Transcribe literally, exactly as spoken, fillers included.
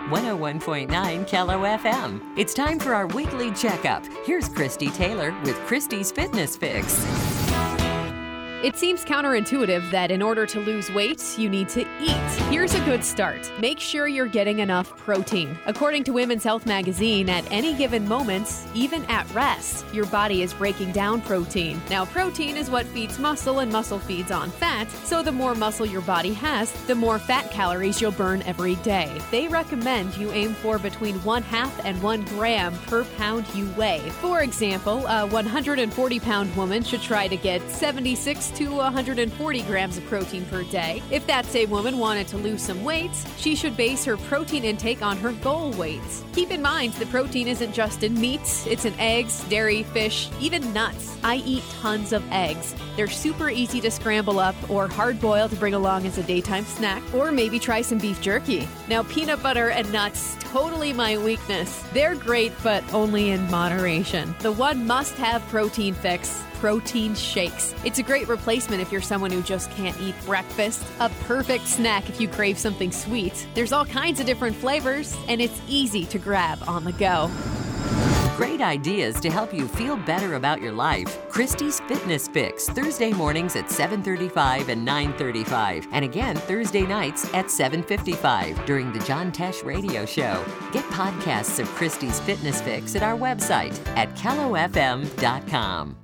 one oh one point nine Kello F M. It's time for our weekly checkup. Here's Christy Taylor with Christy's Fitness Fix. It seems counterintuitive that in order to lose weight, you need to eat. Here's a good start. Make sure you're getting enough protein. According to Women's Health magazine, at any given moment, even at rest, your body is breaking down protein. Now, protein is what feeds muscle, and muscle feeds on fat, so the more muscle your body has, the more fat calories you'll burn every day. They recommend you aim for between one half and one gram per pound you weigh. For example, a one hundred forty pound woman should try to get seventy-six to one hundred forty grams of protein per day. If that same woman wanted to lose some weight, she should base her protein intake on her goal weights. Keep in mind that protein isn't just in meats, it's in eggs, dairy, fish, even nuts. I eat tons of eggs. They're super easy to scramble up or hard boil to bring along as a daytime snack, or maybe try some beef jerky. Now, peanut butter and nuts, totally my weakness. They're great, but only in moderation. The one must-have protein fix: protein shakes. It's a great replacement if you're someone who just can't eat breakfast. A perfect snack if you crave something sweet. There's all kinds of different flavors, and it's easy to grab on the go. Great ideas to help you feel better about your life. Christy's Fitness Fix, Thursday mornings at seven thirty-five and nine thirty-five. And again, Thursday nights at seven fifty-five during the John Tesh Radio Show. Get podcasts of Christy's Fitness Fix at our website at kello f m dot com.